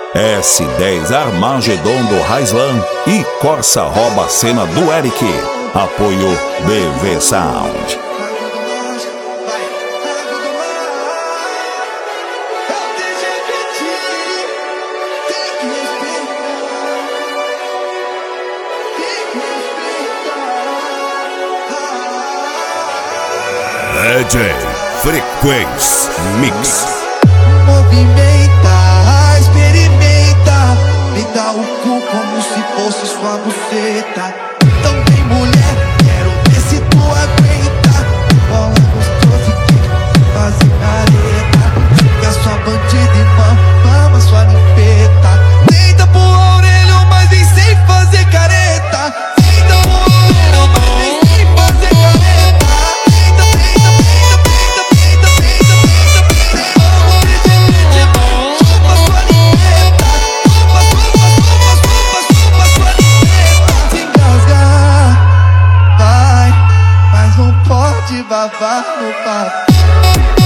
S10 Armagedon do Raislan e Corsa rouba a cena do Eric. Apoio BV Sound. DJ Frequência Mix. Movimenta, experimenta, me dá o cu como se fosse sua buceta. Então vem mulher, quero ver se tu aguenta. Bola gostosa que faz careta. Fica sua bandida e mama sua limpeta. Deita pro orelho, mas vem sem fazer careta. Deita pro orelho, mas vem sem fazer careta. Babar no papo.